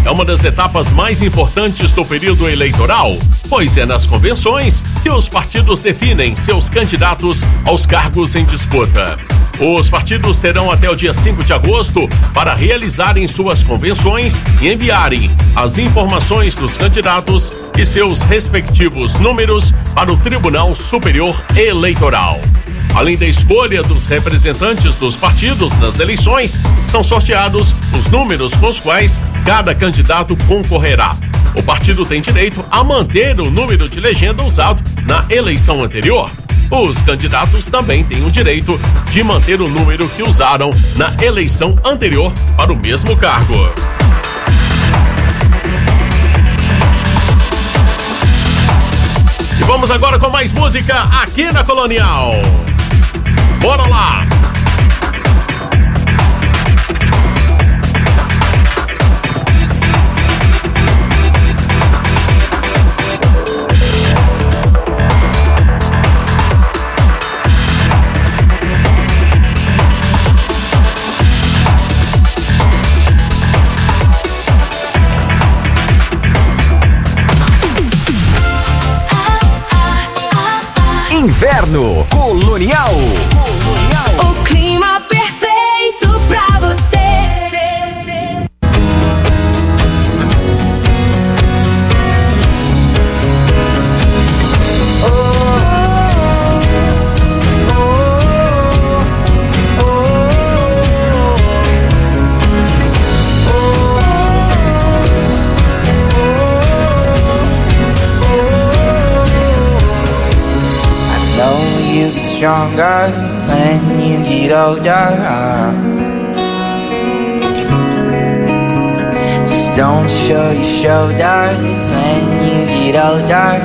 é uma das etapas mais importantes do período eleitoral, pois é nas convenções que os partidos definem seus candidatos aos cargos em disputa. Os partidos terão até o dia 5 de agosto para realizarem suas convenções e enviarem as informações dos candidatos e seus respectivos números para o Tribunal Superior Eleitoral. Além da escolha dos representantes dos partidos nas eleições, são sorteados os números com os quais cada candidato concorrerá. O partido tem direito a manter o número de legenda usado na eleição anterior. Os candidatos também têm o direito de manter o número que usaram na eleição anterior para o mesmo cargo. E vamos agora com mais música aqui na Colonial. Bora lá! Inverno Colonial. O clima perfeito pra você. You get stronger when you get older. Just don't show your shoulders when you get older.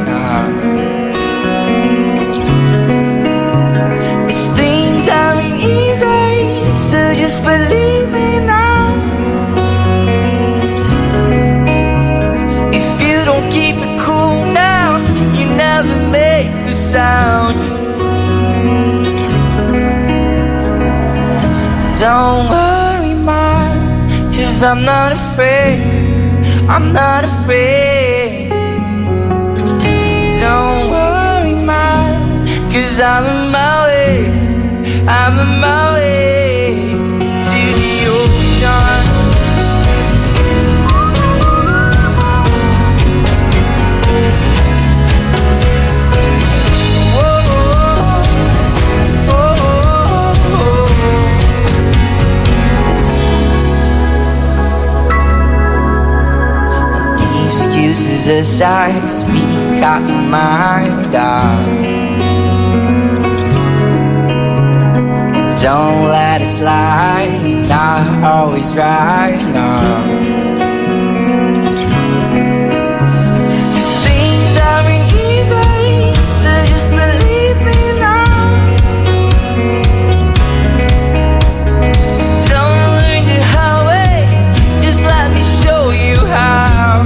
These things aren't easy, so just believe me now. If you don't keep it cool now, you never make a sound. Don't worry, man, 'cause I'm not afraid. I'm not afraid. Don't worry, man, 'cause I'm on my way. I'm on my way to the ocean. Excuses aside, speak out your mind out. Don't let it slide, not always right now. These things aren't easy, so just believe me now. Don't learn the hard way, just let me show you how.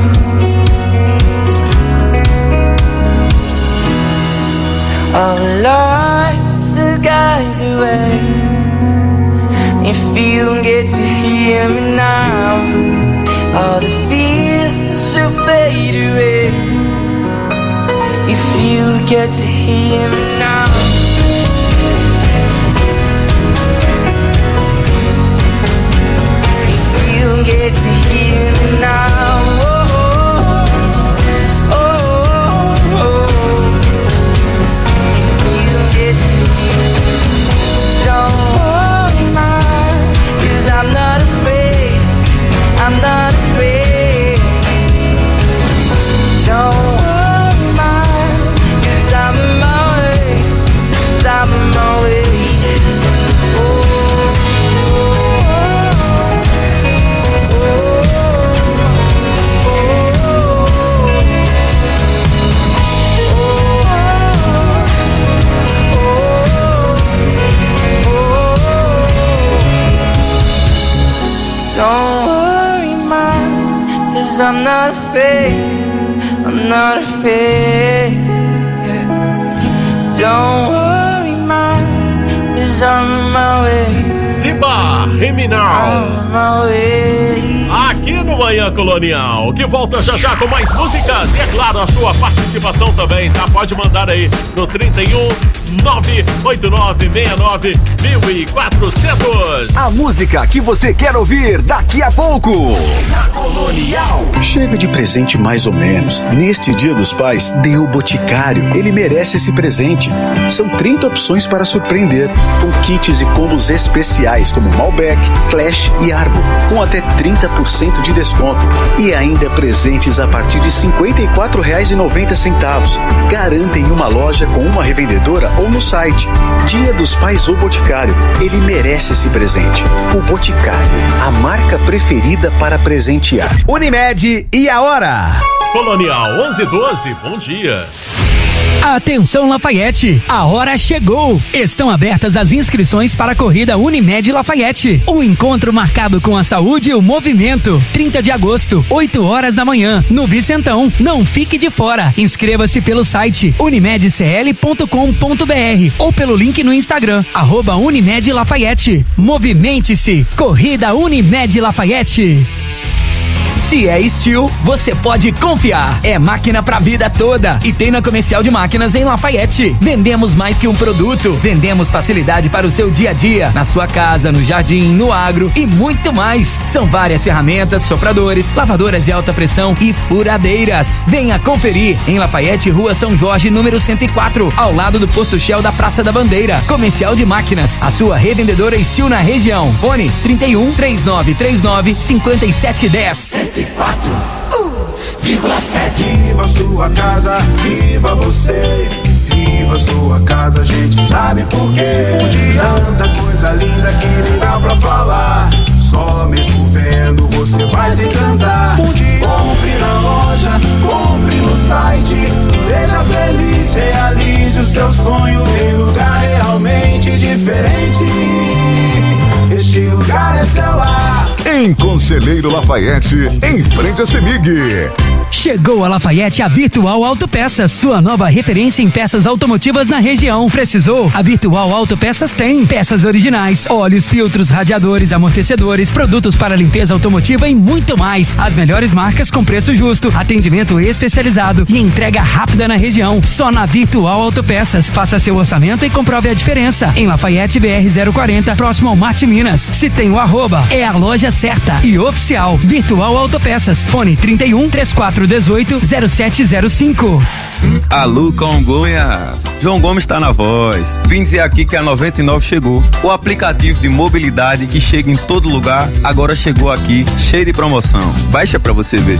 Our lives to guide the way. If you get to hear me now, all the fears will fade away. If you get to hear me now. If you get to hear me now. I'm not afraid, I'm not afraid. Don't worry, man, 'cause I'm on my way, 'cause I'm on my way. Don't worry, man, 'cause I'm not afraid, I'm not afraid, yeah. Don't worry, man, 'cause 'cause I'm on my way. Ziba Reminal. I'm on my way. Aqui no Manhã Colonial, que volta já com mais músicas e, é claro, a sua participação também, tá? Pode mandar aí no 31 98969 1400. A música que você quer ouvir daqui a pouco. Na Colonial. Chega de presente mais ou menos. Neste Dia dos Pais, dê o Boticário. Ele merece esse presente. São 30 opções para surpreender, com kits e combos especiais como Malbec, Clash e Arbo, com até 30% de desconto. E ainda presentes a partir de R$ 54,90. Garanta em uma loja com uma revendedora ou no site. Dia dos Pais ou Boticário. Ele merece esse presente. O Boticário, a marca preferida para presentear. Unimed e a hora. Colonial 11:12, bom dia. Atenção Lafayette, a hora chegou! Estão abertas as inscrições para a corrida Unimed Lafayette. Um encontro marcado com a saúde e o movimento. 30 de agosto, 8 horas da manhã, no Vicentão. Não fique de fora. Inscreva-se pelo site unimedcl.com.br ou pelo link no Instagram, @Unimed Lafayette. Movimente-se! Corrida Unimed Lafayette. Se é Steel, você pode confiar. É máquina pra vida toda. E tem na Comercial de Máquinas em Lafayette. Vendemos mais que um produto. Vendemos facilidade para o seu dia a dia. Na sua casa, no jardim, no agro e muito mais. São várias ferramentas, sopradores, lavadoras de alta pressão e furadeiras. Venha conferir em Lafayette, Rua São Jorge, número 104, ao lado do Posto Shell da Praça da Bandeira. Comercial de Máquinas, a sua revendedora Steel na região. Fone 31 3939 5710. 104,7. Viva sua casa, viva você. Viva sua casa, a gente sabe por quê. Tanta coisa linda que nem dá pra falar. Só mesmo vendo você vai se encantar. Compre na loja, compre no site. Seja feliz, realize o seu sonho em lugar realmente diferente. Este lugar é seu lar. Em Conselheiro Lafayette, em frente a CEMIG. Chegou a Lafayette a Virtual Autopeças, sua nova referência em peças automotivas na região. Precisou? A Virtual Autopeças tem peças originais, óleos, filtros, radiadores, amortecedores, produtos para limpeza automotiva e muito mais. As melhores marcas com preço justo, atendimento especializado e entrega rápida na região. Só na Virtual Autopeças. Faça seu orçamento e comprove a diferença. Em Lafayette BR 040, próximo ao Marte Minas. Se tem o @ é a loja certa e oficial. Virtual Autopeças. Fone 31 3418 0705. Alô, Congonhas! João Gomes está na voz. Vim dizer aqui que a 99 chegou. O aplicativo de mobilidade que chega em todo lugar, agora chegou aqui, cheio de promoção. Baixa pra você ver.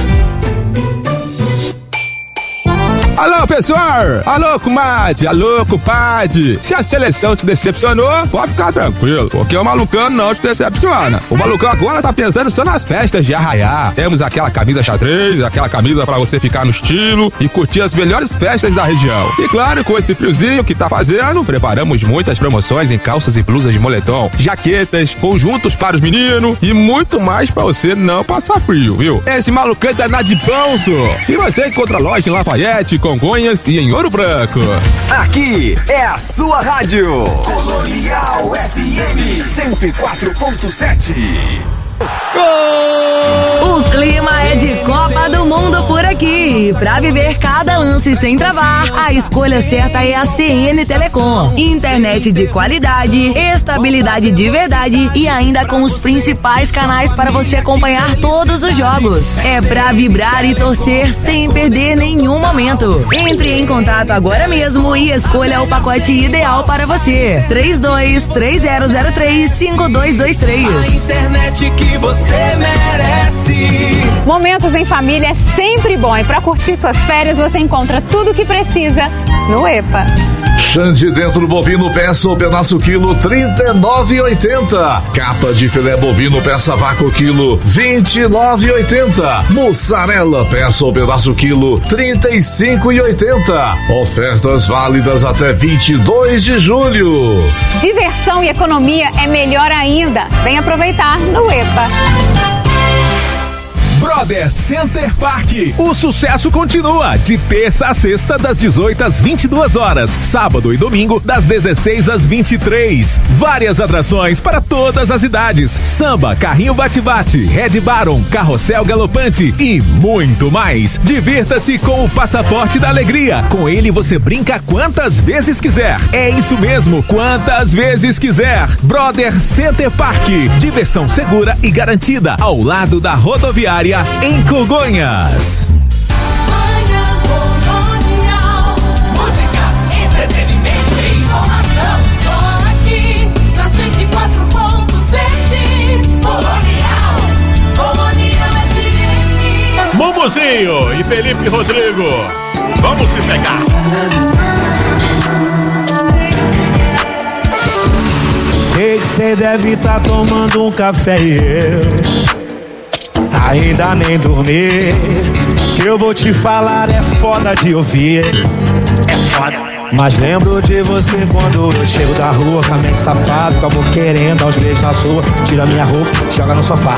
Alô, pessoal! Alô, comadre! Alô, compadre! Se a seleção te decepcionou, pode ficar tranquilo, porque o Malucão não te decepciona. O Malucão agora tá pensando só nas festas de arraiar. Temos aquela camisa xadrez, aquela camisa pra você ficar no estilo e curtir as melhores festas da região. E claro, com esse friozinho que tá fazendo, preparamos muitas promoções em calças e blusas de moletom, jaquetas, conjuntos para os meninos e muito mais pra você não passar frio, viu? Esse Malucão tá na de bolso. E você encontra a loja em Lafayette, Congonhas e em Ouro Branco. Aqui é a sua rádio Colonial FM 104.7. O clima é de Copa do Mundo por aqui. Pra viver cada lance sem travar, a escolha certa é a CN Telecom. Internet de qualidade, estabilidade de verdade e ainda com os principais canais para você acompanhar todos os jogos. É pra vibrar e torcer sem perder nenhum momento. Entre em contato agora mesmo e escolha o pacote ideal para você. 3230035223. A internet que você merece. Momentos em família é sempre bom e para curtir suas férias você encontra tudo o que precisa no EPA. Xande dentro bovino peça ou pedaço quilo R$39,80. Capa de filé bovino peça vácuo quilo R$29,80. Mussarela peça ou pedaço quilo R$35,80. Ofertas válidas até 22 de julho. Diversão e economia é melhor ainda. Vem aproveitar no EPA. Brother Center Park. O sucesso continua de terça a sexta das 18 às 22 horas, sábado e domingo das 16 às 23. Várias atrações para todas as idades: samba, carrinho bate-bate, Red Baron, carrossel galopante e muito mais. Divirta-se com o Passaporte da Alegria. Com ele você brinca quantas vezes quiser. É isso mesmo, quantas vezes quiser. Brother Center Park, diversão segura e garantida ao lado da rodoviária em Congonhas. Música, entretenimento e informação. Só aqui nas 24.7. Colonial FM. Mumuzinho e Felipe Rodrigo, vamos se pegar. Sei que cê deve tá tomando um café e eu ainda nem dormi. Que eu vou te falar é foda de ouvir. É foda. Mas lembro de você quando eu chego da rua com a mente safada, com a boca querendo dar uns beijos na sua. Tira minha roupa, joga no sofá.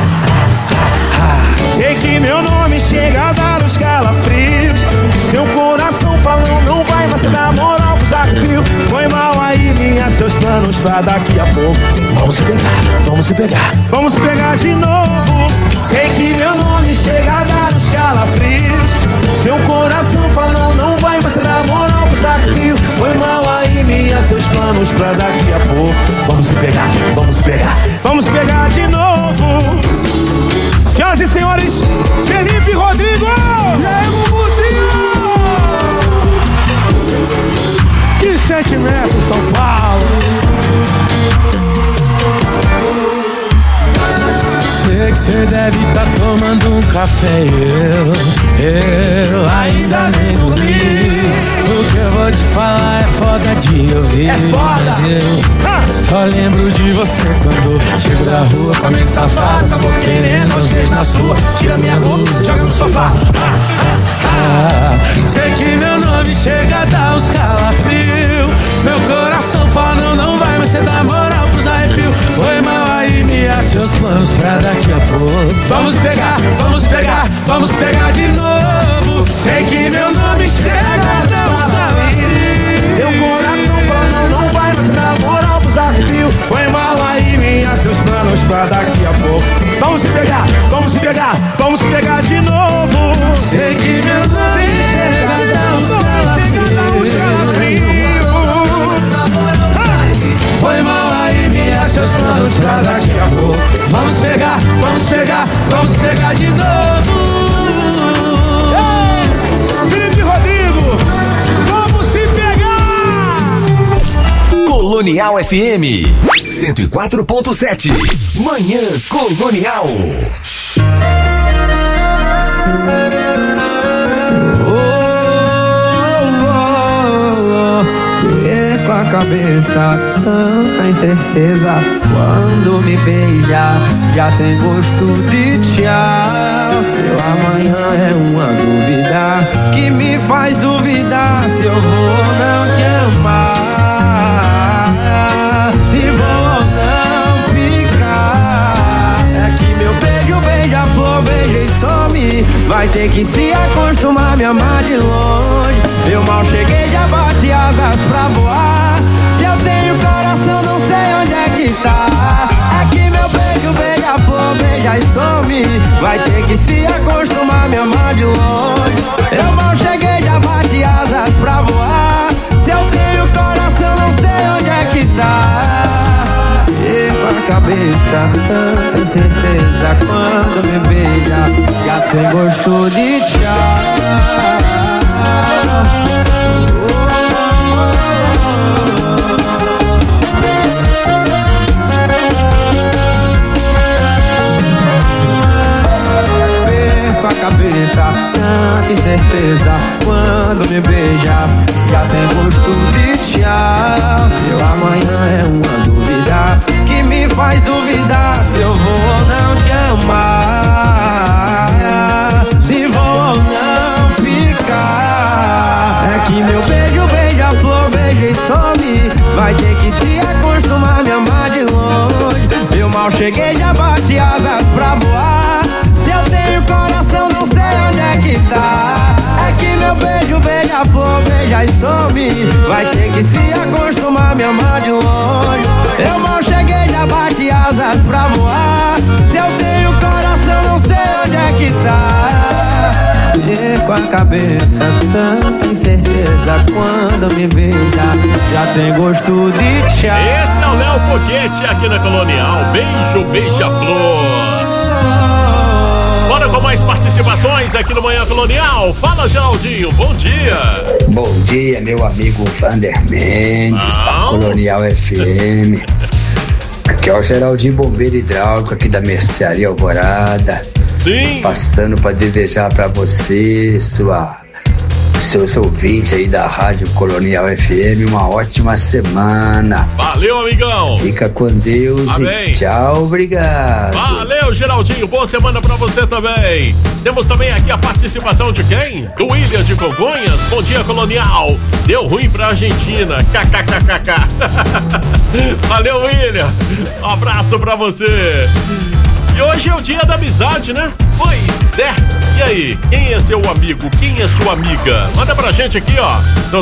Sei que meu nome chega a dar uns calafrios. Seu coração falou não vai, mas você dá moral pros arrepios. Foi mal aí, seus planos pra daqui a pouco. Vamos se pegar, vamos se pegar, vamos se pegar de novo. Sei que meu nome chega a dar uns calafrios. Seu coração falou não vai, mas você dá moral pros arrepios. Foi mal aí, seus planos pra daqui a pouco. Vamos se pegar, vamos se pegar, vamos se pegar de novo. Senhoras e senhores, Felipe Rodrigo! E aí, Mumuzinho! Que sentimento, São Paulo! Sei que cê deve tá tomando um café e eu ainda nem dormi. O que eu vou te falar é foda de ouvir. É foda! Mas eu só lembro de você quando chego da rua com a mente safada, acabou querendo aos beijos na sua. Tira minha roupa, joga no sofá. Sei que meu nome chega a dar uns calafrios. Meu coração fala não vai, mas cê dá moral pros arrepios. Foi mal aí, seus planos pra daqui a pouco. Vamos pegar, vamos pegar, vamos pegar de novo. Sei que meu nome chega a dar uns calafrios. Seu coração fala não vai, mas cê dá moral pros arrepios. Foi mal aí, seus planos pra daqui a pouco. Vamos se pegar, vamos se pegar, vamos se pegar de novo. Sei que meu nome chega a dar uns calafrios. Foi mal aí, seus planos pra daqui a pouco. Vamos pegar, vamos pegar, vamos pegar de novo. Ei, Felipe Rodrigo, vamos se pegar. Colonial FM 104.7. Manhã Colonial. Com a cabeça, tanta incerteza. Quando me beija, já tem gosto de tchau. Seu amanhã é uma dúvida que me faz duvidar se eu vou ou não te amar, se vou ou não ficar. É que meu beijo beija-flor, beija e some. Vai ter que se acostumar a me amar de longe. Eu mal cheguei, já bate asas pra voar. Se eu tenho coração, não sei onde é que tá. É que meu beijo beija-flor, beija e some. Vai ter que se acostumar a me amar de longe. Eu mal cheguei, já bate asas pra voar. Se eu tenho coração, não sei onde é que tá. E com a cabeça, tanta certeza. Quando me beija, já tem gosto de tchau. Com a cabeça, tanta incerteza. Quando me beija, já tem gosto de tchau. Seu amanhã é uma dúvida que me faz duvidar se eu vou ou não te amar, se vou ou não ficar. É que meu beijo beija-flor, beija e some. Vai ter que se acostumar a me amar de longe. Eu mal cheguei, já bate asas pra voar. Se eu tenho beija e some. Vai ter que se acostumar, me amar de longe. Eu mal cheguei, já bate asas pra voar. Se eu tenho coração, não sei onde é que tá. Perco a cabeça, tanta incerteza. Quando me beija, já tem gosto de tchau. Esse é o Léo Foguete aqui na Colonial. Beijo, beija-flor. Bora com mais participações aqui no Manhã Colonial. Fala, Geraldinho, bom dia. Bom dia, meu amigo Vander Mendes, da Colonial FM. Aqui é o Geraldinho Bombeiro Hidráulico, aqui da Mercearia Alvorada. Sim. Passando para desejar para você, seus ouvintes aí da Rádio Colonial FM, uma ótima semana. Valeu, amigão. Fica com Deus. Amém. E tchau, obrigado. Valeu, Geraldinho, boa semana pra você também. Temos também aqui a participação de quem? Do William de Congonhas. Bom dia, Colonial. Deu ruim pra Argentina. KKKKK. Valeu, William. Um abraço pra você. E hoje é o dia da amizade, né? Pois é. E aí, quem é seu amigo? Quem é sua amiga? Manda pra gente aqui, ó, no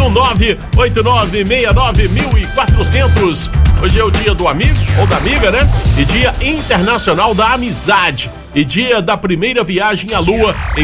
319-8969-1400. Hoje é o dia do amigo ou da amiga, né? E dia internacional da amizade. E dia da primeira viagem à Lua em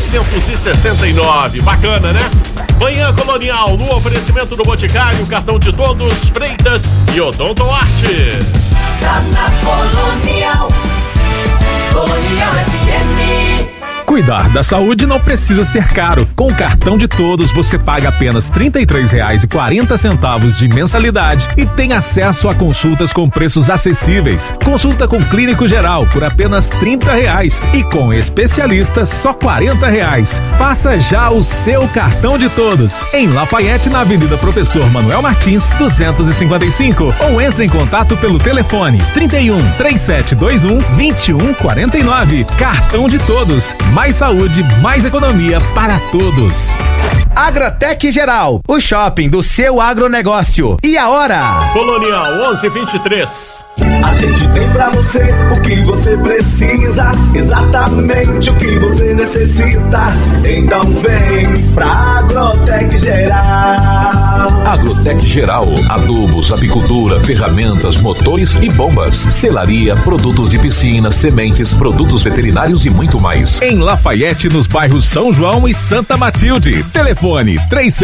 1969. Bacana, né? Manhã Colonial, no oferecimento do Boticário, cartão de todos, Freitas e Odontoarte. Tá na Colonial, Colonial FM. Cuidar da saúde não precisa ser caro. Com o cartão de todos, você paga apenas R$ 33,40 de mensalidade e tem acesso a consultas com preços acessíveis. Consulta com clínico geral por apenas R$ 30 e com especialista só R$ 40. Faça já o seu cartão de todos em Lafayette, na Avenida Professor Manuel Martins, 255, ou entre em contato pelo telefone 31 3721 2149. Cartão de todos. Mais saúde, mais economia para todos. Agratec Geral, o shopping do seu agronegócio. E a hora? Colonial 11:23. A gente tem pra você o que você precisa, exatamente o que você necessita. Então vem pra Agrotec Geral. Agrotec Geral, adubos, apicultura, ferramentas, motores e bombas, selaria, produtos de piscina, sementes, produtos veterinários e muito mais. Em Lafayette, nos bairros São João e Santa Matilde. Telefone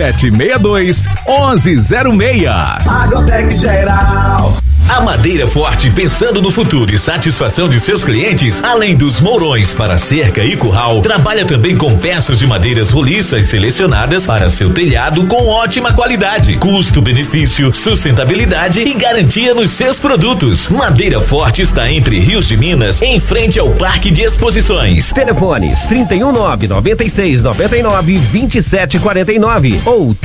3762-1106. Agrotec Geral. A Madeira Forte, pensando no futuro e satisfação de seus clientes, além dos mourões para cerca e curral, trabalha também com peças de madeiras roliças selecionadas para seu telhado com ótima qualidade, custo-benefício, sustentabilidade e garantia nos seus produtos. Madeira Forte está entre Rios de Minas, em frente ao Parque de Exposições. Telefones 319-9699-2749 ou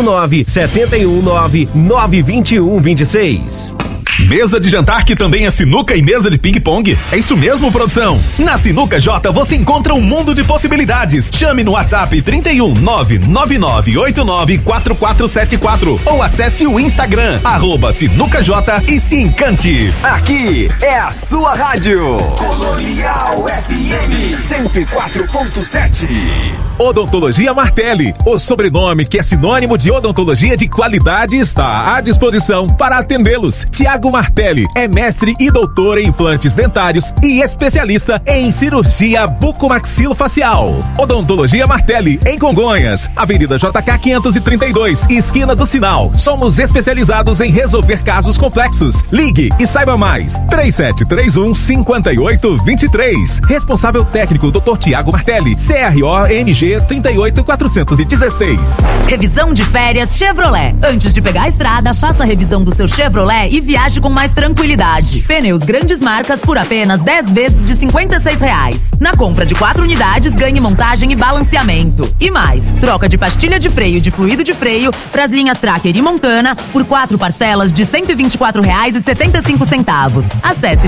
319-719-92126. Mesa de jantar que também é sinuca e mesa de ping-pong? É isso mesmo, produção? Na Sinuca J você encontra um mundo de possibilidades. Chame no WhatsApp 31 999894474 ou acesse o Instagram @SinucaJ e se encante. Aqui é a sua rádio Colonial FM 104.7. Odontologia Martelli, o sobrenome que é sinônimo de odontologia de qualidade, está à disposição para atendê-los. Tiago Martelli é mestre e doutor em implantes dentários e especialista em cirurgia bucomaxilofacial. Odontologia Martelli, em Congonhas, Avenida JK 532, esquina do Sinal. Somos especializados em resolver casos complexos. Ligue e saiba mais. 3731-5823. Responsável técnico Dr. Tiago Martelli, CRO-MG 38416. Revisão de férias Chevrolet. Antes de pegar a estrada, faça a revisão do seu Chevrolet e viaje com mais tranquilidade. Pneus grandes marcas por apenas 10 vezes de R$56. Na compra de 4 unidades, ganhe montagem e balanceamento. E mais, troca de pastilha de freio e de fluido de freio para as linhas Tracker e Montana por 4 parcelas de R$124,75. Acesse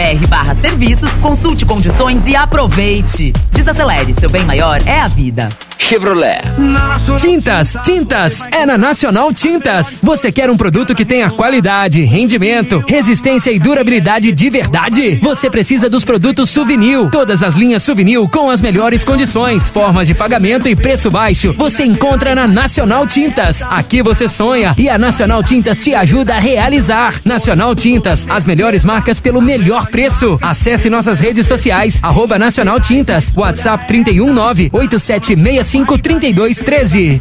chevrolet.com.br/serviços, consulte condições e aproveite. Desacelere, seu bem maior é a vida. Chevrolet. Tintas é na Nacional Tintas. Você quer um produto que tenha qualidade, rendimento, resistência e durabilidade de verdade? Você precisa dos produtos Suvinil. Todas as linhas Suvinil com as melhores condições, formas de pagamento e preço baixo. Você encontra na Nacional Tintas. Aqui você sonha e a Nacional Tintas te ajuda a realizar. Nacional Tintas, as melhores marcas pelo melhor preço. Acesse nossas redes sociais, @Nacional Tintas, WhatsApp 319-8765-3213.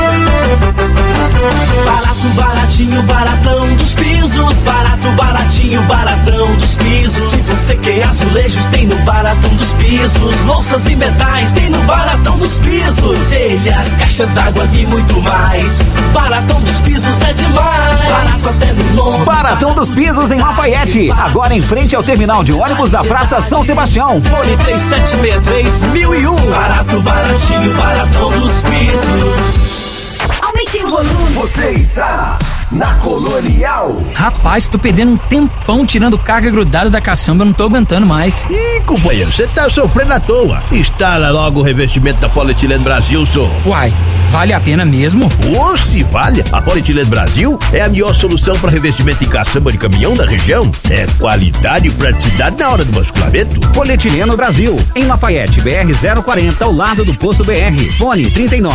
Barato, baratinho, baratão dos pisos. Barato, baratinho, baratão dos pisos. Se você quer azulejos, tem no Baratão dos Pisos. Louças e metais, tem no Baratão dos Pisos. Telhas, caixas d'água e muito mais. Baratão dos Pisos é demais. Barato até no nome. Baratão dos Pisos em Lafayette. Agora em frente ao terminal de ônibus da Praça São Sebastião. Fone 3763-1001. Barato, baratinho, baratão dos pisos. Aumente o volume. Você está na Colonial. Rapaz, tô perdendo um tempão tirando carga grudada da caçamba, eu não tô aguentando mais. Ih, companheiro, você tá sofrendo à toa. Instala logo o revestimento da Polietileno Brasil, senhor. Uai, vale a pena mesmo? Se vale. A Polietileno Brasil é a melhor solução para revestimento de caçamba de caminhão da região. É qualidade e praticidade na hora do basculamento. Polietileno Brasil, em Lafayette, BR 040, ao lado do Posto BR. Fone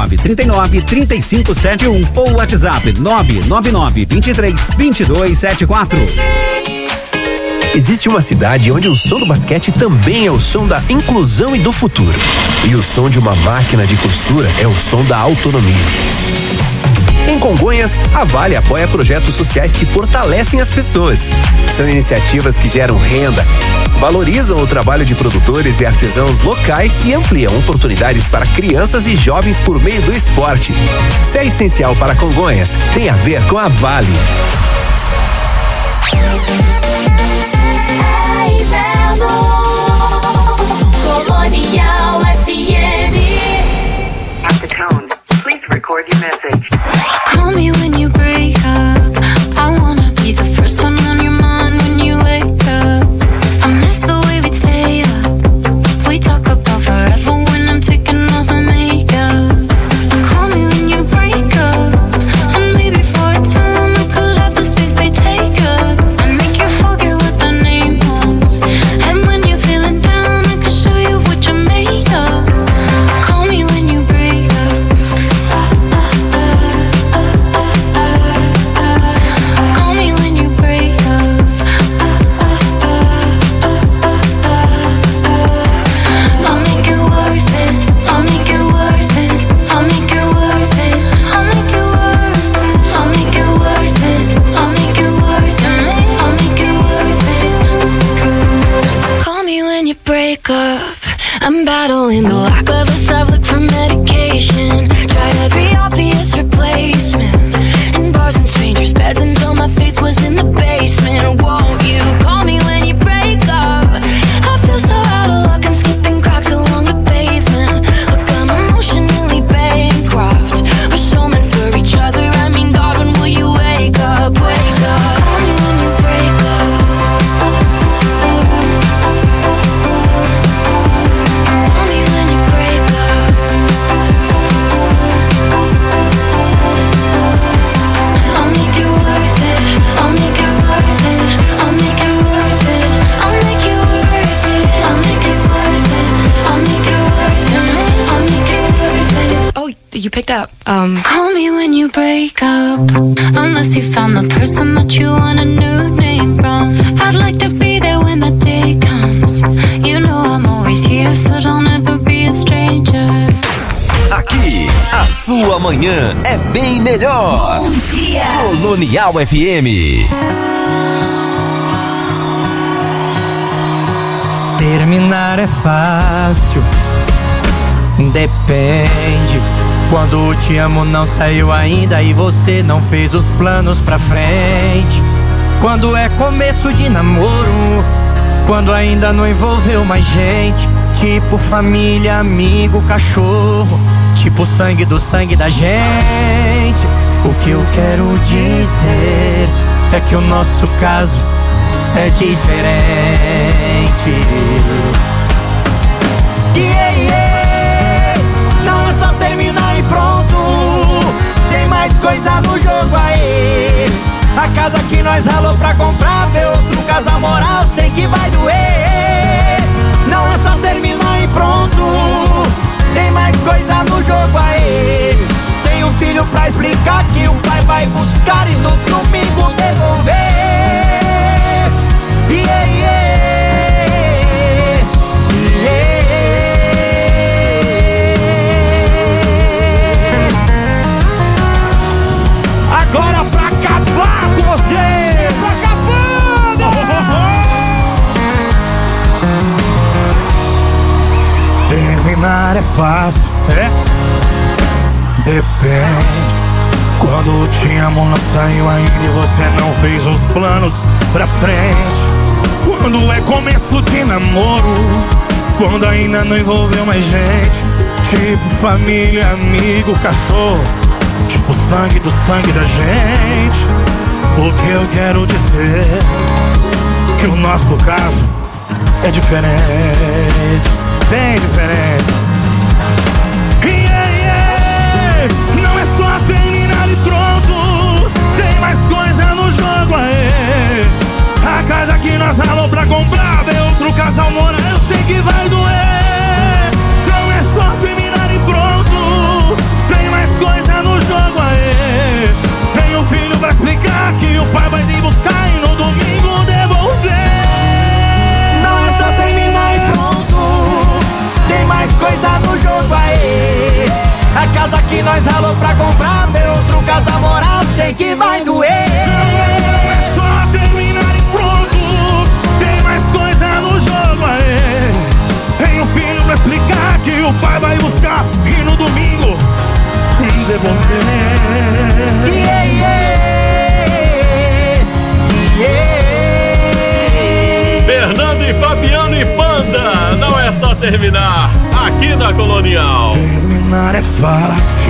39-3571 ou WhatsApp 999-23-2274. Existe uma cidade onde o som do basquete também é o som da inclusão e do futuro. E o som de uma máquina de costura é o som da autonomia. Em Congonhas, a Vale apoia projetos sociais que fortalecem as pessoas. São iniciativas que geram renda, valorizam o trabalho de produtores e artesãos locais e ampliam oportunidades para crianças e jovens por meio do esporte. Se é essencial para Congonhas, tem a ver com a Vale. Colonial FM. At the tone, please record your message. Call me when you break up. I wanna be the first one on your mind when you wake up. I miss the way we'd stay up. We talk about forever when I'm taking off my makeup. Call me when you break up. And maybe for a time I could have the space they take up. And make you forget what the name was. And when you're feeling down I can show you what you're made of. Call me when you break up. Call me when you break up. I'll make it worth it. I'll make it worth it. I'll make it worth it. I'll make it worth it. I'll make it worth it. I'll make it worth it. I'll make it worth it. Call me when you break up. I'm battling the lack of a sublook for medication. Tried every obvious replacement in bars and strangers' beds until my faith was in the basement. Won't you call me when you break up? I feel so out of luck, I'm skipping cracks along the pavement. Look, I'm emotionally bankrupt. We're so meant for each other. I mean, God, when will you wake up? Wake up. Call me when you break up. Call me when you break up. I'll make it worth it. I'll make it worth it. I'll make it worth it. I'll make it worth it. I'll make it worth it. I'll make it worth it. I'll make it worth it. Oh, you picked up. Call me when you break up. Unless you found the person that you want a new name from. I'd like to be there when the day comes. You know I'm always here, so don't ever be a stranger. Aqui, a sua manhã é bem melhor. Bom dia. Colonial FM. Terminar é fácil, depende. Quando o te amo não saiu ainda e você não fez os planos pra frente. Quando é começo de namoro, quando ainda não envolveu mais gente. Tipo família, amigo, cachorro, tipo sangue do sangue da gente. O que eu quero dizer é que o nosso caso é diferente. Yeah, yeah. Não é só ter casa que nós ralou pra comprar, ver outro casal moral, sei que vai doer. Não é só terminar e pronto, tem mais coisa no jogo aí. Tem um filho pra explicar que o pai vai buscar e no domingo devolver. Yeah, yeah, yeah. Agora pra acabar com você, pra acabando. Terminar é fácil, é? Depende. Quando te amo não saiu ainda e você não fez os planos pra frente. Quando é começo de namoro, quando ainda não envolveu mais gente. Tipo família, amigo, cachorro, tipo sangue do sangue da gente. O que eu quero dizer que o nosso caso é diferente, bem diferente. Yeah, yeah. Não é só terminar e pronto, tem mais coisa no jogo aí. A casa que nós ralou pra comprar, ver outro casal morar, eu sei que vai doer. Não é só terminar e pronto, tem mais coisa no jogo aí. Tem um filho pra explicar que o pai vai vir buscar e no domingo devolver. Não é só terminar e pronto, tem mais coisa no jogo aí. A casa que nós ralou pra comprar, ver outro casal morar, sei que vai doer. Não é só terminar e pronto, tem mais coisa no jogo aí. Tem um filho pra explicar que o pai vai buscar e no domingo devolver. Yeah, yeah, yeah. Fernando e Fabiano e Panda, não é só terminar aqui na Colonial. Terminar é fácil,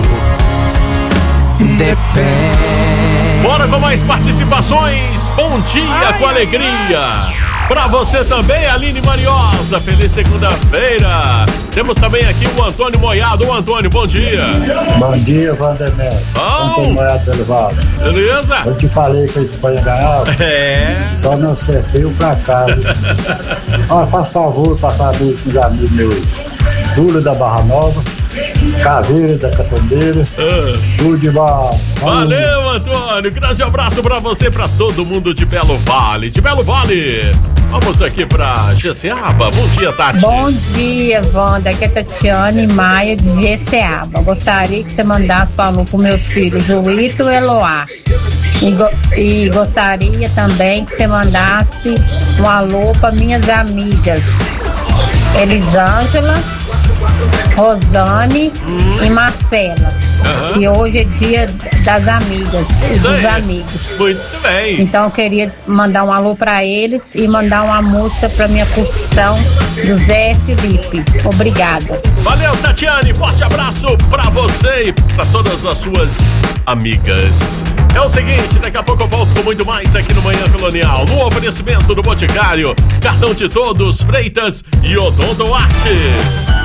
depende. Bora com mais participações. Bom dia com alegria. Pra você também, Aline Mariosa. Feliz segunda-feira. Temos também aqui o Antônio Moiado. Ô Antônio, bom dia. Bom dia, Vandermeer. Antônio Moiado pelo Vale. Beleza? Eu te falei que a Espanha ganhava. É. Só não acertei o placar. Olha, faz favor, passar a noite com os amigos meus. Dula da Barra Nova, Caveira da Catandeira, tudo de Barra. Valeu, Antônio. Grande abraço pra você, pra todo mundo de Belo Vale. De Belo Vale, vamos aqui pra Jeceaba. Bom dia, Tati. Bom dia, Wanda. Aqui é Tatiane Maia de Jeceaba. Gostaria que você mandasse um alô para meus filhos, o Ito e Eloá. E gostaria também que você mandasse um alô para minhas amigas Elisângela, Rosane e Marcela. E hoje é dia das amigas e dos amigos. Muito bem. Então eu queria mandar um alô pra eles e mandar uma música pra minha curtição do Zé Felipe. Obrigada. Valeu, Tatiane. Forte abraço pra você e pra todas as suas amigas. É o seguinte, daqui a pouco eu volto com muito mais aqui no Manhã Colonial. No oferecimento do Boticário, Cartão de Todos, Freitas e Odonto Arte.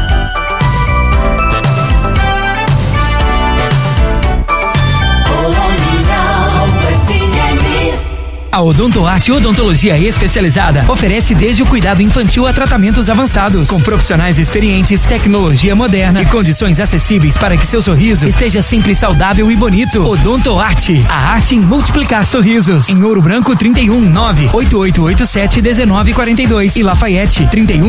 A Odontoarte Odontologia Especializada oferece desde o cuidado infantil a tratamentos avançados, com profissionais experientes, tecnologia moderna e condições acessíveis para que seu sorriso esteja sempre saudável e bonito. Odontoarte, a arte em multiplicar sorrisos. Em Ouro Branco, 319-8887-1942 e Lafayette,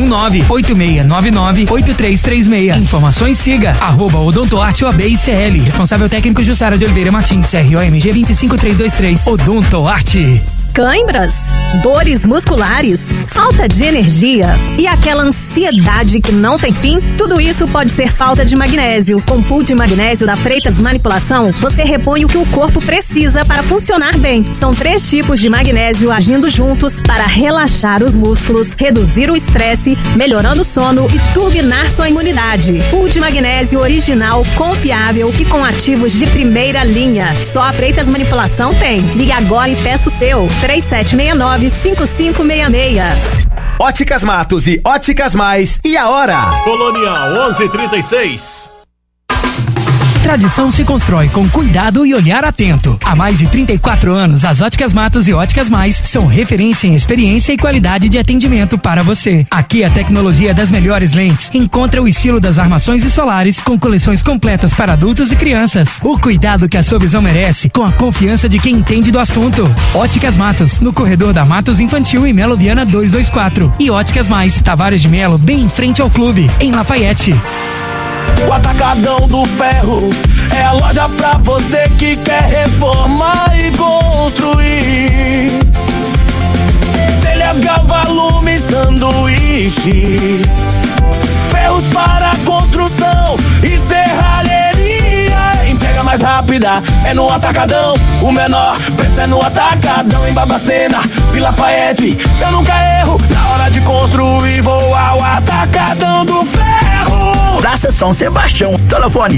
319-8699-8336. Informações, siga @Odontoarte OAB-ICL. Responsável técnico Jussara de Oliveira Martins, CROMG 25323. Odontoarte. Cãibras, dores musculares, falta de energia e aquela ansiedade que não tem fim, tudo isso pode ser falta de magnésio. Com o pool de magnésio da Freitas Manipulação, você repõe o que o corpo precisa para funcionar bem. São 3 tipos de magnésio agindo juntos para relaxar os músculos, reduzir o estresse, melhorando o sono e turbinar sua imunidade. Pool de magnésio original, confiável e com ativos de primeira linha. Só a Freitas Manipulação tem. Ligue agora e peça o seu. 3769-5566. Óticas Matos e Óticas Mais. E a hora? Colonial 11:36. Tradição se constrói com cuidado e olhar atento. Há mais de 34 anos, as Óticas Matos e Óticas Mais são referência em experiência e qualidade de atendimento para você. Aqui a tecnologia das melhores lentes encontra o estilo das armações e solares com coleções completas para adultos e crianças. O cuidado que a sua visão merece com a confiança de quem entende do assunto. Óticas Matos, no corredor da Matos Infantil e Melo Viana 224. E Óticas Mais, Tavares de Melo, bem em frente ao clube, em Lafayette. O Atacadão do Ferro é a loja pra você que quer reformar e construir. Telhas, galvalume, sanduíche, ferros para construção e serralheria. Entrega mais rápida é no Atacadão. O menor preço é no Atacadão. Em Babacena, Vila Lafayette, eu nunca erro. Na hora de construir, vou ao Atacadão do Ferro. Praça São Sebastião, telefone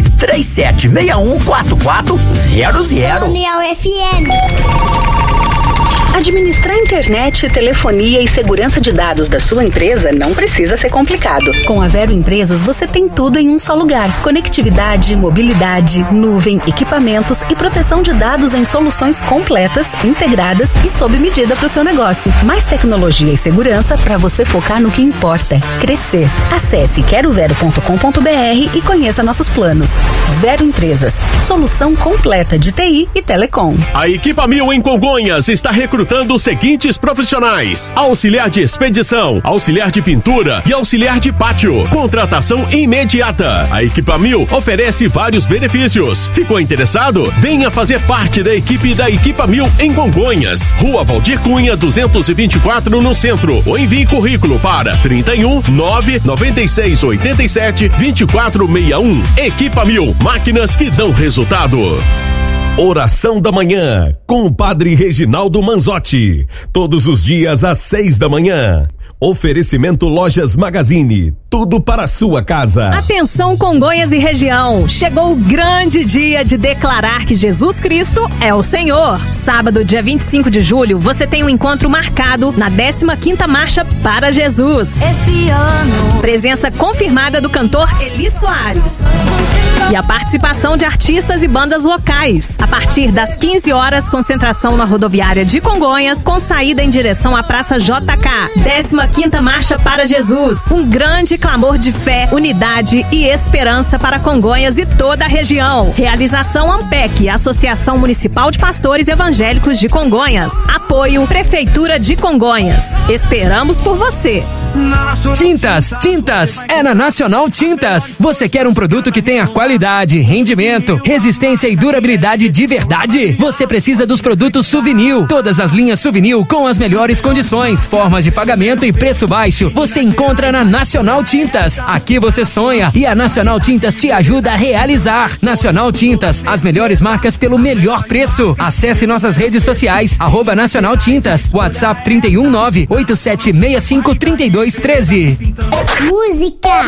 3761-4400. União FM. Administrar internet, telefonia e segurança de dados da sua empresa não precisa ser complicado. Com a Vero Empresas você tem tudo em um só lugar. Conectividade, mobilidade, nuvem, equipamentos e proteção de dados em soluções completas, integradas e sob medida para o seu negócio. Mais tecnologia e segurança para você focar no que importa: crescer. Acesse querovero.com.br e conheça nossos planos. Vero Empresas, solução completa de TI e telecom. A Equipa 1000 em Congonhas está recrutando os seguintes profissionais: auxiliar de expedição, auxiliar de pintura e auxiliar de pátio. Contratação imediata. A Equipa 1000 oferece vários benefícios. Ficou interessado? Venha fazer parte da equipe da Equipa 1000 em Congonhas. Rua Valdir Cunha 224 no centro. Ou envie currículo para 31 996 87 2461. Equipa 1000, máquinas que dão resultado. Oração da Manhã, com o Padre Reginaldo Manzotti. Todos os dias às 6 da manhã. Oferecimento Lojas Magazine, tudo para a sua casa. Atenção, Congonhas e região, chegou o grande dia de declarar que Jesus Cristo é o Senhor. Sábado, dia 25 de julho, você tem um encontro marcado na 15ª Marcha para Jesus. Esse ano. Presença confirmada do cantor Eli Soares. E a participação de artistas e bandas locais. A partir das 15 horas, concentração na rodoviária de Congonhas, com saída em direção à Praça JK. 15ª Marcha para Jesus. Um grande clamor de fé, unidade e esperança para Congonhas e toda a região. Realização Ampec, Associação Municipal de Pastores Evangélicos de Congonhas. Apoio Prefeitura de Congonhas. Esperamos por você. Tintas, é na Nacional Tintas. Você quer um produto que tenha qualidade, rendimento, resistência e durabilidade de verdade? Você precisa dos produtos Souvenir. Todas as linhas Souvenir com as melhores condições, formas de pagamento e preço baixo. Você encontra na Nacional Tintas. Aqui você sonha e a Nacional Tintas te ajuda a realizar. Nacional Tintas, as melhores marcas pelo melhor preço. Acesse nossas redes sociais, @Nacional Tintas, WhatsApp 319-8765-3213. Música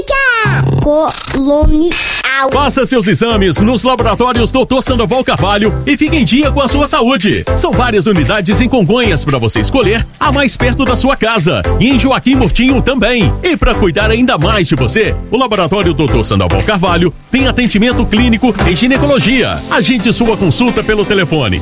colonial. Faça seus exames nos laboratórios Dr. Sandoval Carvalho e fique em dia com a sua saúde. São várias unidades em Congonhas para você escolher a mais perto da sua casa e em Joaquim Murtinho também. E para cuidar ainda mais de você, o laboratório Dr. Sandoval Carvalho tem atendimento clínico em ginecologia. Agende sua consulta pelo telefone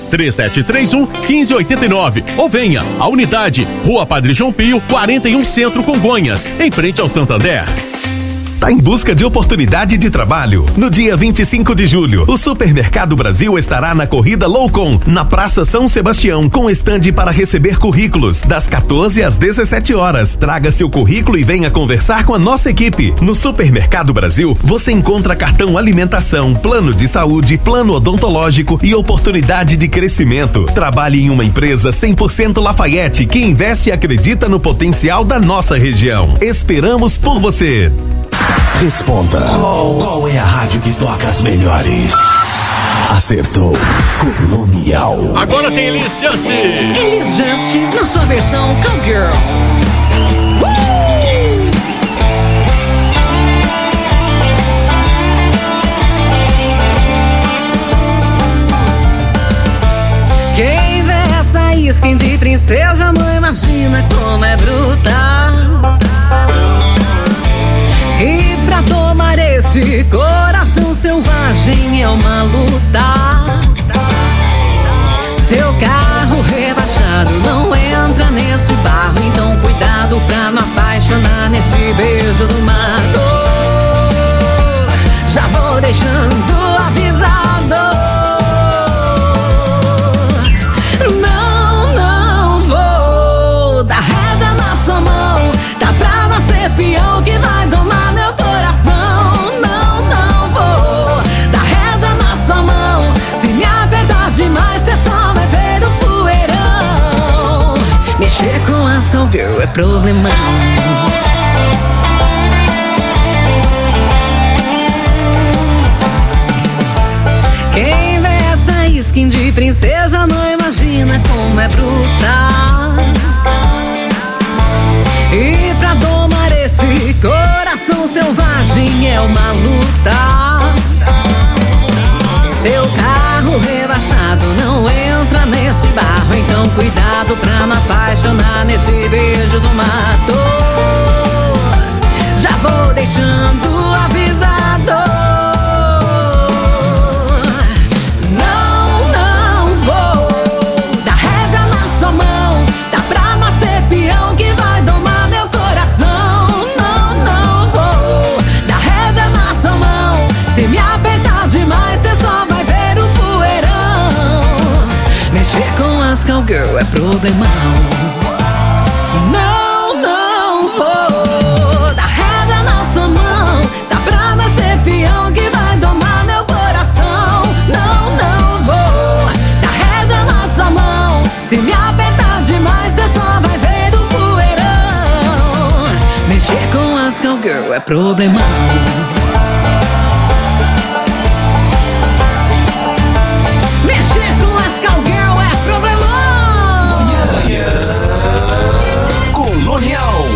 3731-1589 ou venha à unidade Rua Padre João Pio, 41 Centro, Congonhas, em frente ao Santander. Tá em busca de oportunidade de trabalho? No dia 25 de julho, o Supermercado Brasil estará na corrida Loucon, na Praça São Sebastião, com estande para receber currículos, das 14 às 17 horas. Traga seu currículo e venha conversar com a nossa equipe. No Supermercado Brasil, você encontra cartão alimentação, plano de saúde, plano odontológico e oportunidade de crescimento. Trabalhe em uma empresa 100% Lafayette que investe e acredita no potencial da nossa região. Esperamos por você. Responda. Qual é a rádio que toca as melhores? Acertou. Colonial. Agora tem Elis Just. Elis Just na sua versão Cowgirl. Quem vê essa skin de princesa não imagina como é brutal. E pra tomar esse coração selvagem é uma luta. Seu carro rebaixado não entra nesse barro, então cuidado pra não apaixonar nesse beijo do mato. Já vou deixando avisado. Não vou dar rédea na sua mão. Tá pra nascer peão que vai domar meu coração. Não vou dar rédea na sua mão. Se me apertar demais, cê só vai ver o poeirão. Mexer com as cowgirl é problemão. Quem vê essa skin de princesa não imagina como é bruta. E pra domar esse coração selvagem é uma luta. Seu carro rebaixado não entra nesse barro, então cuidado pra não apaixonar nesse beijo do mato. Já vou deixando avisado. Não vou dar rédea na sua mão. Tá pra nascer peão que vai domar meu coração. Não vou dar rédea na sua mão. Se me apertar demais, cê só vai ver o poeirão. Mexer com as cowgirl é problemão. Não vou dar rédea na sua mão. Tá pra nascer peão que vai domar meu coração. Não vou dar rédea na sua mão. Se me apertar demais, cê só vai ver o poeirão. Mexer com as cowgirl é problemão. Colonial.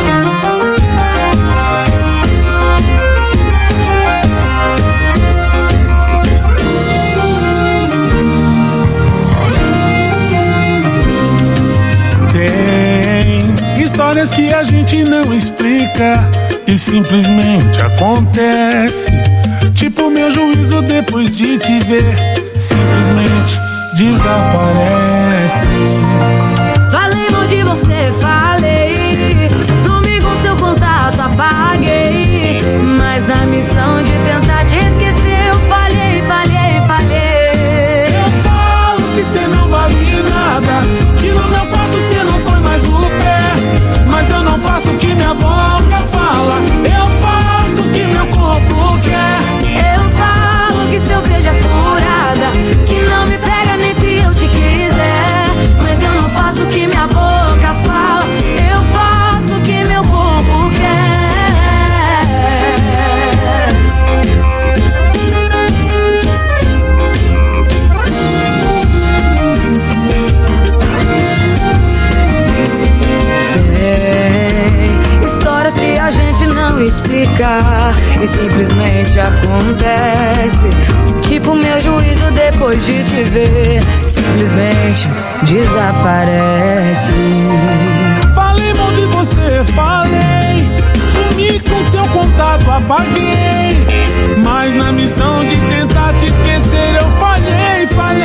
Tem histórias que a gente não explica e simplesmente acontece. Tipo meu juízo depois de te ver, simplesmente desaparece. Falei mal de você, falei. Sumi com seu contato, apaguei. Mas na missão de tentar te esquecer, eu falhei. Eu falo que cê não vale nada, que no meu quarto cê não põe mais o pé. Mas eu não faço o que minha boca fala, eu faço o que meu corpo quer. Eu falo que seu beijo é furada, que não me pega nem se eu te quiser. Mas eu não faço o que minha boca fala, eu faço o que meu corpo quer. Tem histórias que a gente não explica e simplesmente acontece. Tipo meu juízo depois de te ver, simplesmente desaparece. Falei mal de você, falei. Sumi com seu contato, apaguei. Mas na missão de tentar te esquecer, eu falhei.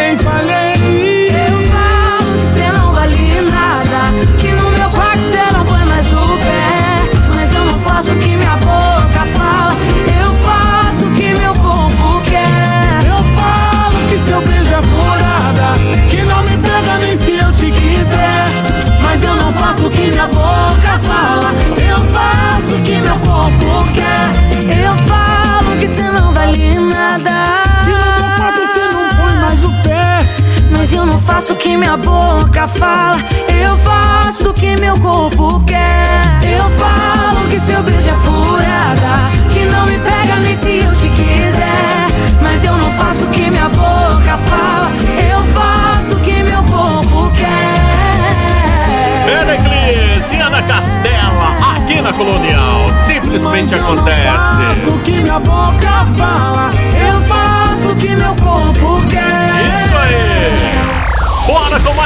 Eu falo que cê não vale nada, que no meu quarto cê não põe mais o pé. Mas eu não faço o que minha boca fala, eu faço o que meu corpo quer. Eu falo que seu beijo é furada, que não me pega nem se eu te quiser. Mas eu não faço o que minha boca fala, eu faço o que meu corpo quer. Eu falo que cê não vale nada, e no meu quarto cê não põe mais o pé. mas eu não faço o que minha boca fala, eu faço o que meu corpo quer. Eu falo que seu beijo é furada, que não me pega nem se eu te quiser. Mas eu não faço o que minha boca fala, eu faço o que meu corpo quer. Pericles e Ana Castela, aqui na Colonial, simplesmente acontece. Eu faço o que minha boca fala, eu faço o que meu corpo quer. Isso aí. Bora com mais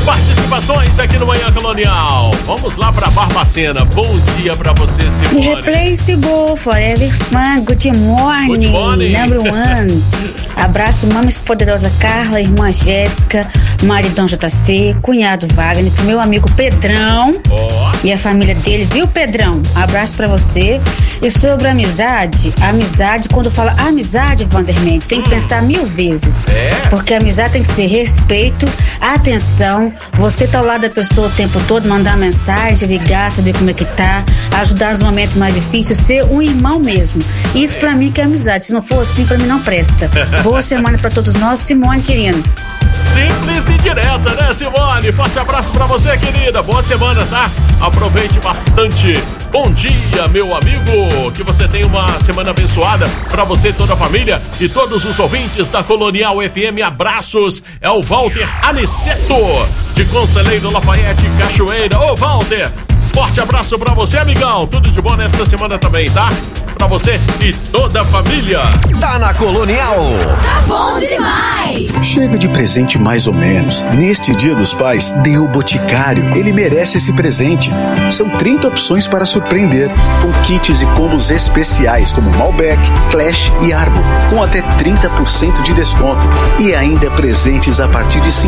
Participações aqui no Manhã Colonial. Vamos lá pra Barbacena. Bom dia pra você, Simone. Replaceable, Forever Fun, good morning. Good morning. Number one. Abraço, Mames Poderosa Carla, irmã Jéssica, maridão JC, cunhado Wagner, pro meu amigo Pedrão e a família dele, viu, Pedrão? Abraço pra você. E sobre amizade, quando fala amizade, Vanderman, tem que pensar 1000 vezes. Porque a amizade tem que ser respeito, atenção, você tá ao lado da pessoa o tempo todo, mandar mensagem, ligar, saber como é que tá, ajudar nos momentos mais difíceis, ser um irmão mesmo. Isso pra mim que é amizade. Se não for assim, pra mim não presta. Boa semana pra todos nós, Simone, querido. Simples e direta, né, Simone? Forte abraço pra você, querida. Boa semana, tá? Aproveite bastante. Bom dia, meu amigo. Que você tenha uma semana abençoada pra você e toda a família e todos os ouvintes da Colonial FM. Abraços. É o Walter Aniceto, de Conselheiro Lafayette, Cachoeira. Ô, Walter, forte abraço pra você, amigão. Tudo de bom nesta semana também, tá? Pra você e toda a família. Tá na Colonial. Tá bom demais. Chega de presente mais ou menos. Neste Dia dos Pais, dê o Boticário. Ele merece esse presente. São 30 opções para surpreender, com kits e combos especiais como Malbec, Clash e Arbo, com até 30% de desconto. E ainda presentes a partir de R$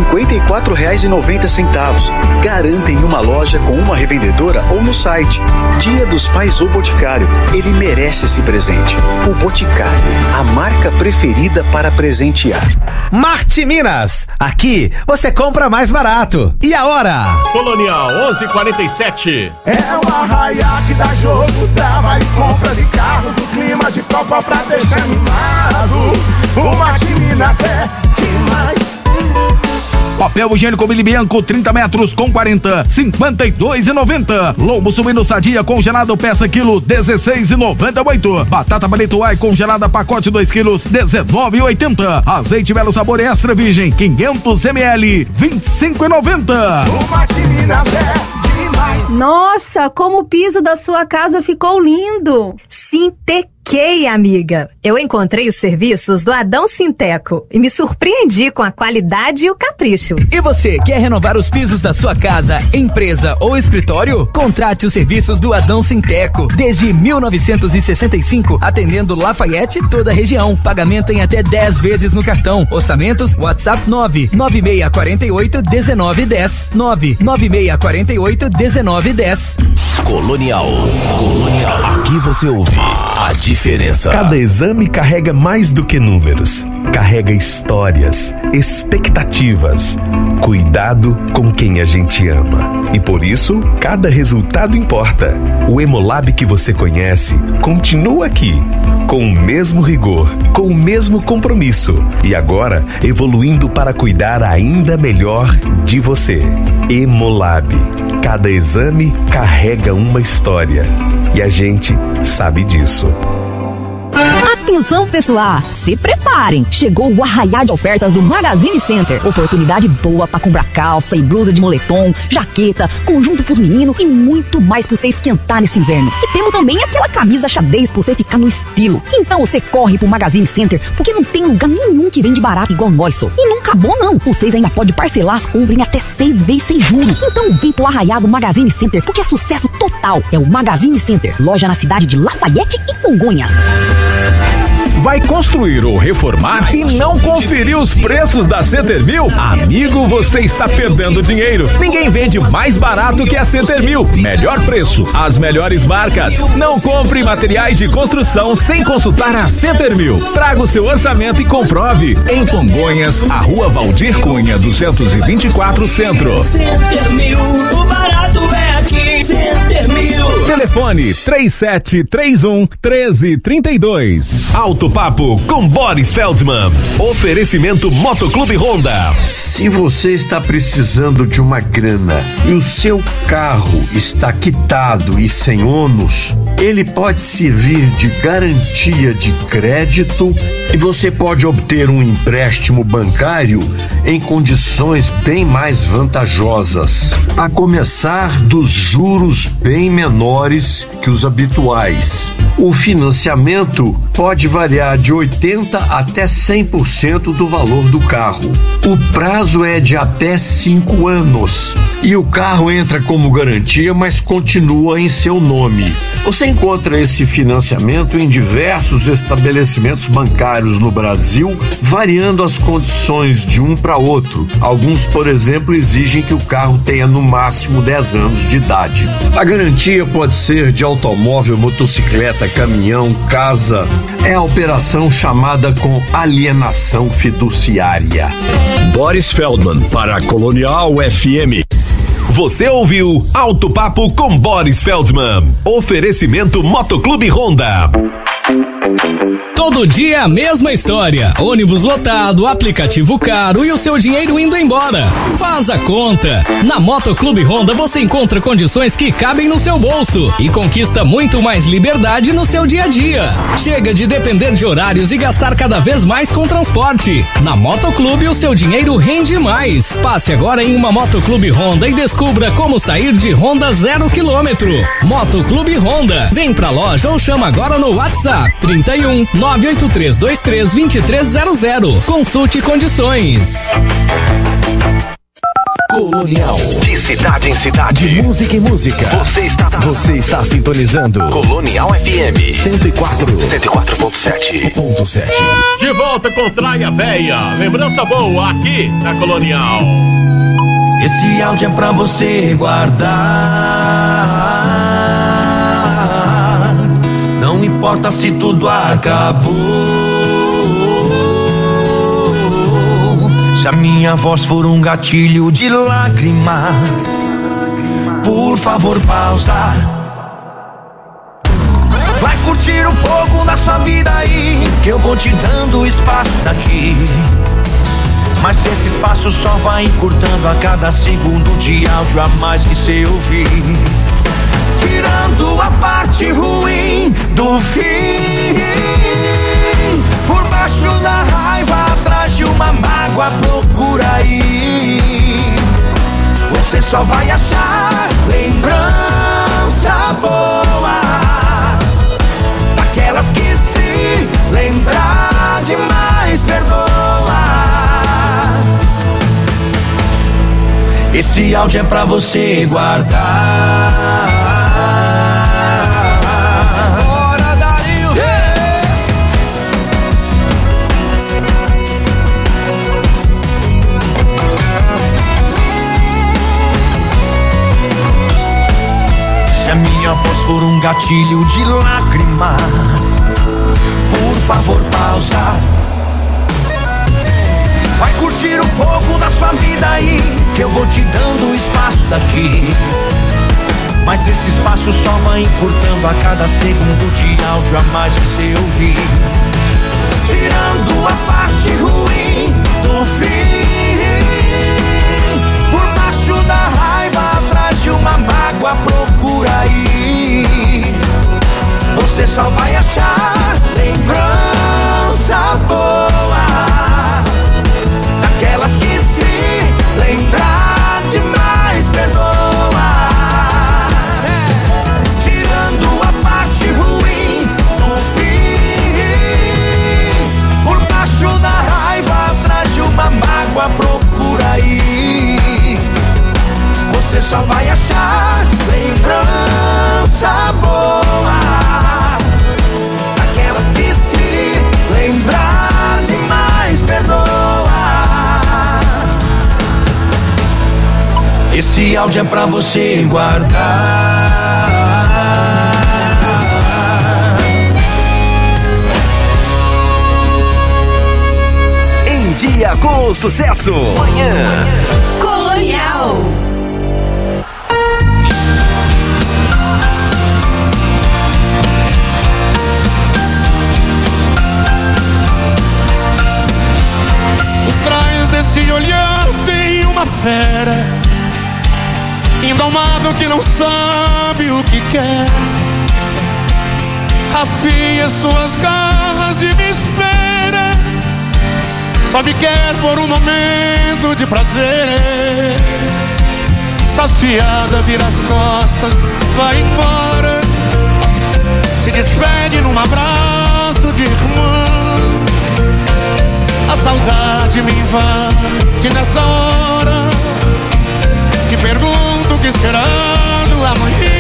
54,90. Garanta em uma loja com uma revendedora ou no site. Dia dos Pais, o Boticário. Ele merece esse presente. O Boticário, a marca preferida para presentear. Marte Minas, aqui você compra mais barato. E a hora? Colonial 11:47. É o Arraiá que dá jogo, dá vale compras e carros no clima de Copa pra deixar animado. O Marte Minas é demais. Papel higiênico Mili Bianco, 30 metros com 40, 52,90. Lombo suíno sadia congelado peça quilo, 16,98. Batata palito ai congelada pacote 2 quilos, 19,80. Azeite Belo Sabor extra virgem, 500 ml, 25,90. O Marte Minas é demais. Nossa, como o piso da sua casa ficou lindo. Sintequei, amiga. Eu encontrei os serviços do Adão Sinteco e me surpreendi com a qualidade e o capricho. E você, quer renovar os pisos da sua casa, empresa ou escritório? Contrate os serviços do Adão Sinteco. Desde 1965, atendendo Lafayette e toda a região. Pagamento em até 10 vezes no cartão. Orçamentos, WhatsApp 99648-1910. 99648-1910. Colonial. Aqui você ouve a diferença. Cada exame carrega mais do que números. Carrega histórias, expectativas, cuidado com quem a gente ama. E por isso, cada resultado importa. O Hemolab que você conhece continua aqui, com o mesmo rigor, com o mesmo compromisso. E agora, evoluindo para cuidar ainda melhor de você. Hemolab. Cada exame carrega uma história. E a gente sabe disso. Atenção, pessoal, se preparem. Chegou o arraiá de ofertas do Magazine Center. Oportunidade boa para comprar calça e blusa de moletom, jaqueta, conjunto pros meninos e muito mais pra você esquentar nesse inverno. E temos também aquela camisa xadrez pra você ficar no estilo. Então você corre pro Magazine Center, porque não tem lugar nenhum que vende barato igual nós, só. E não acabou não. Vocês ainda podem parcelar as compras em até 6 vezes sem juros. Então vem pro arraiá do Magazine Center, porque é sucesso total. É o Magazine Center, loja na cidade de Lafayette e Congonhas. Vai construir ou reformar e não conferir os preços da Centerville? Amigo, você está perdendo dinheiro. Ninguém vende mais barato que a Centerville. Melhor preço, as melhores marcas. Não compre materiais de construção sem consultar a Centerville. Traga o seu orçamento e comprove. Em Congonhas, a Rua Valdir Cunha, 224 Centro. Centerville, o barato é aqui. Centerville. Telefone 3731-1332. Alto Papo com Boris Feldman. Oferecimento Motoclube Honda. Se você está precisando de uma grana e o seu carro está quitado e sem ônus, ele pode servir de garantia de crédito E você pode obter um empréstimo bancário em condições bem mais vantajosas, a começar dos juros bem menores que os habituais. O financiamento pode variar de 80% até 100% do valor do carro. O prazo é de até 5 anos e o carro entra como garantia, mas continua em seu nome. Você encontra esse financiamento em diversos estabelecimentos bancários no Brasil, variando as condições de um para outro. Alguns, por exemplo, exigem que o carro tenha no máximo 10 anos de idade. A garantia pode ser de automóvel, motocicleta, caminhão, casa. É a operação chamada com alienação fiduciária. Boris Feldman para a Colonial FM. Você ouviu Alto Papo com Boris Feldman. Oferecimento Motoclube Honda. Todo dia a mesma história. Ônibus lotado, aplicativo caro e o seu dinheiro indo embora. Faz a conta. Na Motoclube Honda você encontra condições que cabem no seu bolso e conquista muito mais liberdade no seu dia a dia. Chega de depender de horários e gastar cada vez mais com transporte. Na Motoclube o seu dinheiro rende mais. Passe agora em uma Motoclube Honda e descubra como sair de Honda 0 km. Motoclube Honda. Vem pra loja ou chama agora no WhatsApp 31 98323 2300. Consulte condições. Colonial. De cidade em cidade. De música em música. Você está sintonizando Colonial FM 104.7. De volta com Traia Véia. Lembrança boa aqui na Colonial. Esse áudio é pra você guardar. Não importa se tudo acabou. Se a minha voz for um gatilho de lágrimas, por favor pausa. Vai curtir um pouco da sua vida aí, que eu vou te dando espaço daqui. Mas esse espaço só vai encurtando a cada segundo de áudio a mais que cê ouvir, tirando a parte ruim do fim. Por baixo da raiva, atrás de uma mágoa, procura aí. Você só vai achar lembrança boa, daquelas que se lembrar demais perdoa. Esse áudio é pra você guardar. Bora, Dario! Se a minha voz for um gatilho de lágrimas, por favor pausa. Vai curtir um pouco da sua vida aí, que eu vou te dando espaço daqui. Mas esse espaço só vai encurtando a cada segundo de áudio a mais que você ouvir, tirando a parte ruim do fim. Por baixo da raiva, atrás de uma mágoa, procura aí. Você só vai achar lembrança boa, daquelas que se lembrar demais perdoa. Tirando a parte ruim do fim. Por baixo da raiva, atrás de uma mágoa, procura aí. Você só vai achar lembrança boa, daquelas que se lembrar demais perdoa. Esse áudio é pra você guardar. Em dia com o sucesso. Manhã Colonial. Por trás desse olhar tem uma fera indomável que não sabe o que quer. Afia suas garras e me espera Só me quer por um momento de prazer. Saciada, vira as costas, vai embora. Se despede num abraço de irmã. A saudade me invade nessa hora. Te pergunto o que esperando amanhã.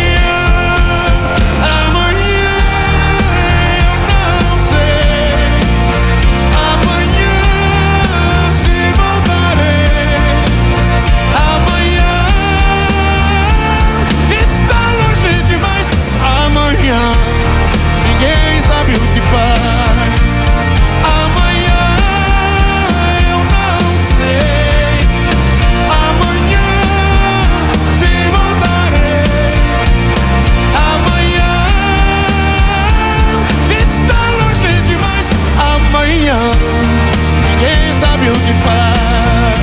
Amanhã eu não sei. Amanhã se voltarei. Amanhã está longe demais. Amanhã ninguém sabe o que faz. Amanhã eu não sei. Amanhã se voltarei. Amanhã está longe demais. Amanhã ninguém sabe o que faz.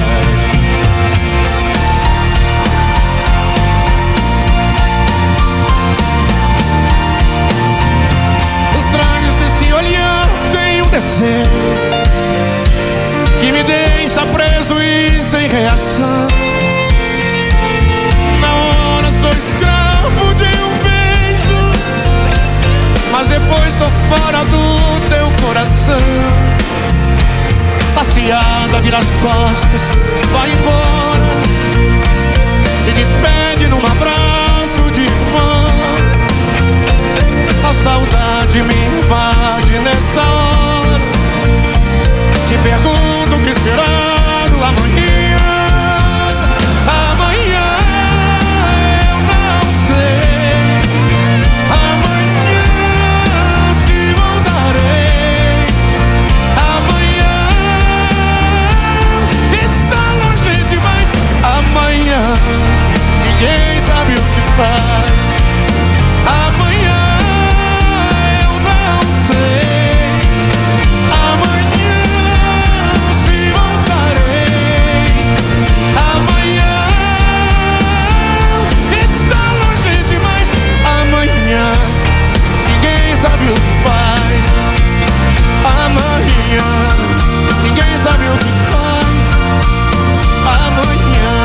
Por trás desse olhar tem um desejo que me deixa preso e sem reação. Na hora sou escravo de um beijo, mas depois tô fora do teu coração. Saciada, vira as costas, vai embora. Se despede num abraço de irmã. A saudade me invade nessa hora. Te pergunto o que esperando amanhã. Amanhã eu não sei. Amanhã se voltarei. Amanhã está longe demais. Amanhã ninguém sabe o que faz. Amanhã eu não sei. Amanhã se voltarei. Amanhã está longe demais. Amanhã ninguém sabe o que faz. Amanhã ninguém sabe o que faz. Amanhã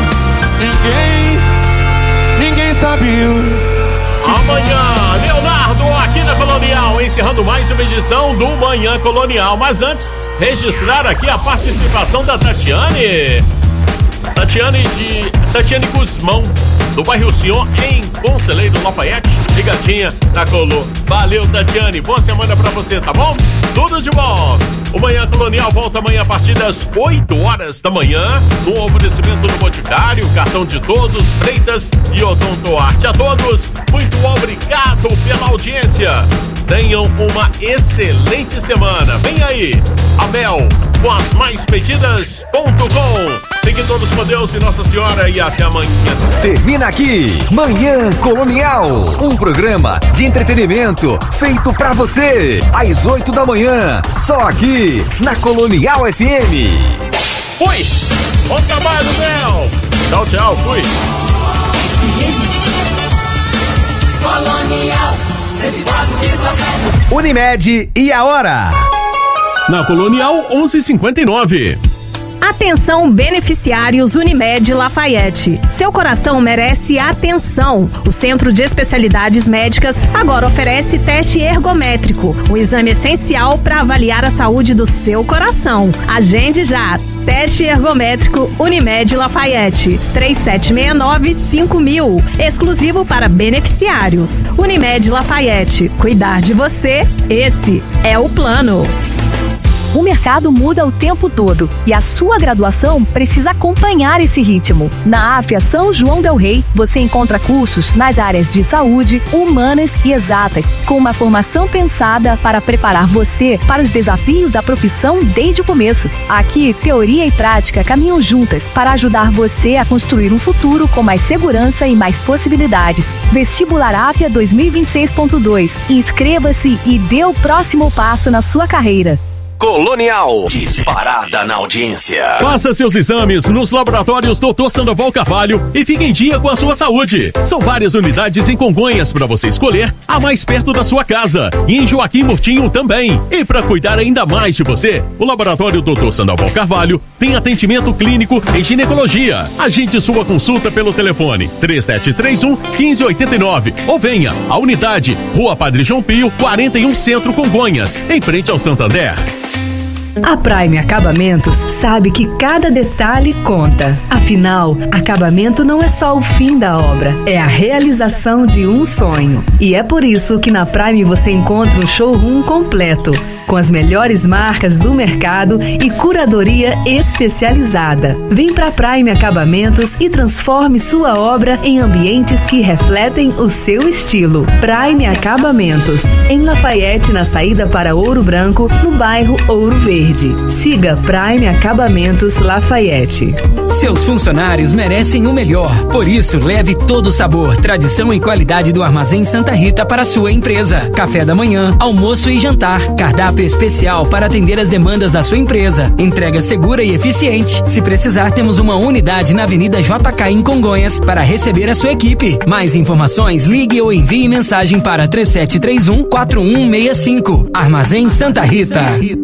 ninguém sabe o que Amanhã, Leonardo, aqui na Colonial, encerrando mais uma edição do Manhã Colonial. Mas antes, registrar aqui a participação da Tatiane Guzmão, do bairro Sion, em Conselheiro Lafayette, ligadinha na Colo. Valeu, Tatiane, boa semana pra você, tá bom? Tudo de bom. O Manhã Colonial volta amanhã a partir das 8 horas da manhã, no oferecimento do Boticário, Cartão de Todos, Freitas e Odonto Arte. A todos, muito obrigado pela audiência. Tenham uma excelente semana. Vem aí, a Mel, com as mais pedidas.com. Fiquem todos com Deus e Nossa Senhora e até amanhã. Termina aqui, Manhã Colonial, um programa de entretenimento feito pra você, às 8 da manhã, só aqui na Colonial FM. Fui! Bom trabalho, Mel! Tchau, tchau, fui! Colonial 104,7. Unimed e a hora? Na Colonial 11:59. Atenção, beneficiários Unimed Lafayette. Seu coração merece atenção. O Centro de Especialidades Médicas agora oferece teste ergométrico, um exame essencial para avaliar a saúde do seu coração. Agende já. Teste ergométrico Unimed Lafayette. 3769-5000. Exclusivo para beneficiários. Unimed Lafayette. Cuidar de você, esse é o plano. O mercado muda o tempo todo e a sua graduação precisa acompanhar esse ritmo. Na AFIA São João del Rei, você encontra cursos nas áreas de saúde, humanas e exatas, com uma formação pensada para preparar você para os desafios da profissão desde o começo. Aqui, teoria e prática caminham juntas para ajudar você a construir um futuro com mais segurança e mais possibilidades. Vestibular AFIA 2026.2. Inscreva-se e dê o próximo passo na sua carreira. Colonial. Disparada na audiência. Faça seus exames nos laboratórios Dr. Sandoval Carvalho e fique em dia com a sua saúde. São várias unidades em Congonhas para você escolher a mais perto da sua casa. E em Joaquim Murtinho também. E para cuidar ainda mais de você, o laboratório Dr. Sandoval Carvalho tem atendimento clínico em ginecologia. Agende sua consulta pelo telefone 3731-1589 ou venha à unidade Rua Padre João Pio, 41 Centro, Congonhas, em frente ao Santander. A Prime Acabamentos sabe que cada detalhe conta. Afinal, acabamento não é só o fim da obra, é a realização de um sonho. E é por isso que na Prime você encontra um showroom completo, com as melhores marcas do mercado e curadoria especializada. Vem pra Prime Acabamentos e transforme sua obra em ambientes que refletem o seu estilo. Prime Acabamentos, em Lafayette, na saída para Ouro Branco, no bairro Ouro Verde. Siga Prime Acabamentos Lafayette. Seus funcionários merecem o melhor. Por isso, leve todo o sabor, tradição e qualidade do Armazém Santa Rita para a sua empresa. Café da manhã, almoço e jantar. Cardápio especial para atender as demandas da sua empresa. Entrega segura e eficiente. Se precisar, temos uma unidade na Avenida JK em Congonhas para receber a sua equipe. Mais informações, ligue ou envie mensagem para 3731-4165. Armazém Santa Rita.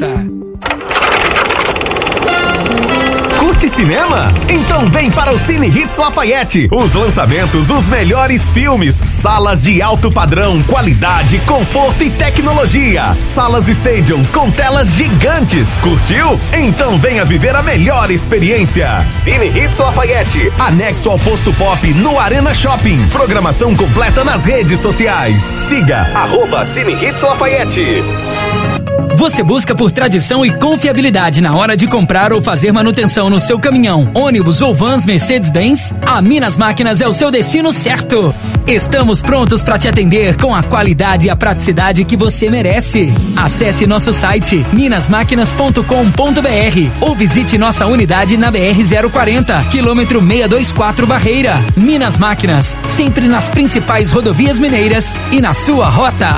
Curte cinema? Então vem para o Cine Hits Lafayette. Os lançamentos, os melhores filmes, salas de alto padrão, qualidade, conforto e tecnologia. Salas Stadium com telas gigantes. Curtiu? Então venha viver a melhor experiência. Cine Hits Lafayette, anexo ao Posto Pop no Arena Shopping. Programação completa nas redes sociais. Siga @Cine Hits Lafayette. Você busca por tradição e confiabilidade na hora de comprar ou fazer manutenção no seu caminhão, ônibus ou vans Mercedes-Benz? A Minas Máquinas é o seu destino certo. Estamos prontos para te atender com a qualidade e a praticidade que você merece. Acesse nosso site minasmáquinas.com.br ou visite nossa unidade na BR-040, quilômetro 624 Barreira. Minas Máquinas, sempre nas principais rodovias mineiras e na sua rota.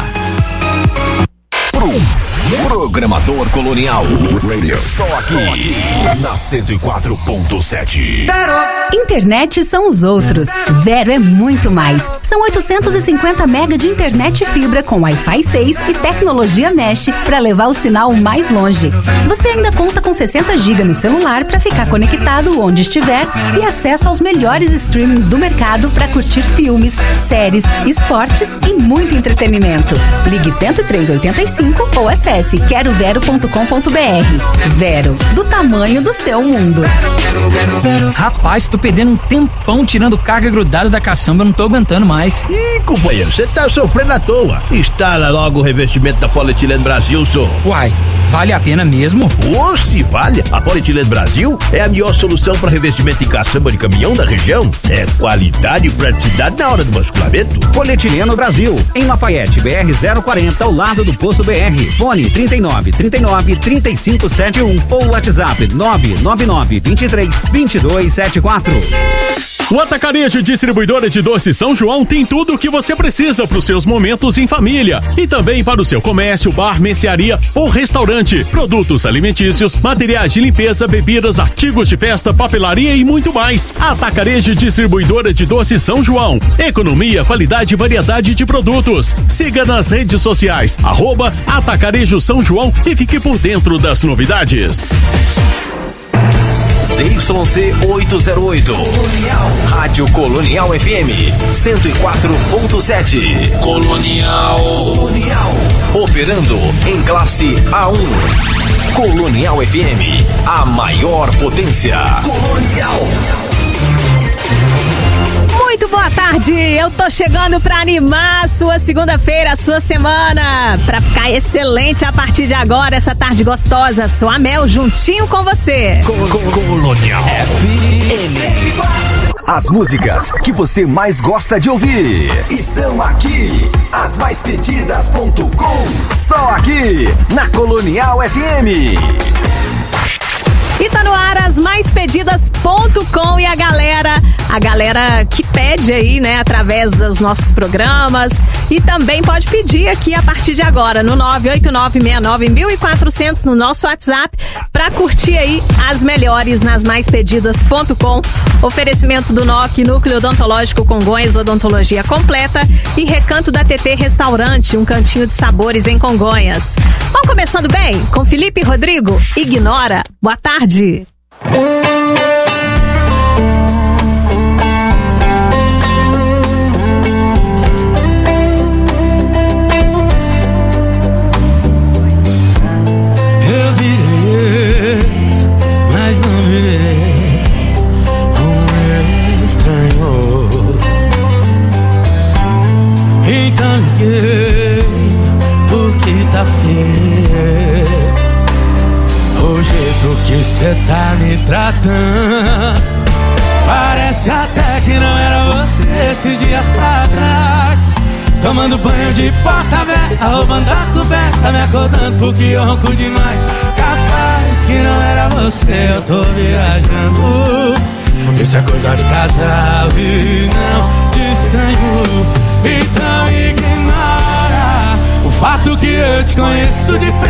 Programador Colonial. Só aqui na 104.7. Internet são os outros. Vero é muito mais. São 850 mega de internet e fibra com Wi-Fi 6 e tecnologia Mesh para levar o sinal mais longe. Você ainda conta com 60 GB no celular para ficar conectado onde estiver e acesso aos melhores streamings do mercado para curtir filmes, séries, esportes e muito entretenimento. Ligue 10385 ou acesse querovero.com.br. Vero, do tamanho do seu mundo. Rapaz, tô perdendo um tempão tirando carga grudada da caçamba, eu não tô aguentando mais. Ih, companheiro, você tá sofrendo à toa. Instala logo o revestimento da Polietileno Brasil, senhor. Uai, vale a pena mesmo? Se vale. A Polietileno Brasil é a melhor solução para revestimento em caçamba de caminhão da região. É qualidade e praticidade na hora do basculamento. Polietileno Brasil, em Lafayette, BR-040, ao lado do Posto BR. Fone 3939-3571 ou WhatsApp 999-23-2274. O Atacarejo Distribuidora de Doces São João tem tudo o que você precisa para os seus momentos em família e também para o seu comércio, bar, mercearia ou restaurante. Produtos alimentícios, materiais de limpeza, bebidas, artigos de festa, papelaria e muito mais. Atacarejo Distribuidora de Doces São João. Economia, qualidade e variedade de produtos. Siga nas redes sociais @Atacarejo São João e fique por dentro das novidades. ZYC 808. Rádio Colonial FM 104.7. Colonial. Operando em classe A1. Colonial FM, a maior potência. Colonial. Muito boa tarde, eu tô chegando pra animar a sua segunda-feira, a sua semana, pra ficar excelente a partir de agora, essa tarde gostosa. Sou a Mel, juntinho com você. Colonial FM. As músicas que você mais gosta de ouvir estão aqui. As mais pedidas.com. Só aqui na Colonial FM. E Está no ar as maispedidas.com e a galera que pede aí, né, através dos nossos programas, e também pode pedir aqui a partir de agora no 989691400 no nosso WhatsApp para curtir aí as melhores nas maispedidas.com. Oferecimento do NOC, Núcleo Odontológico Congonhas, odontologia completa, e Recanto da TT Restaurante, um cantinho de sabores em Congonhas. Vamos começando bem com Felipe e Rodrigo, Ignora. Boa tarde. Eu virei, mas não virei um estranho. Então liguei porque tá feio o jeito que cê tá me tratando. Parece até que não era você esses dias pra trás. Tomando banho de porta aberta, roubando a coberta, me acordando porque eu ronco demais. Capaz que não era você, eu tô viajando. Isso é coisa de casal e não de estranho. Então ignora o fato que eu te conheço de frente.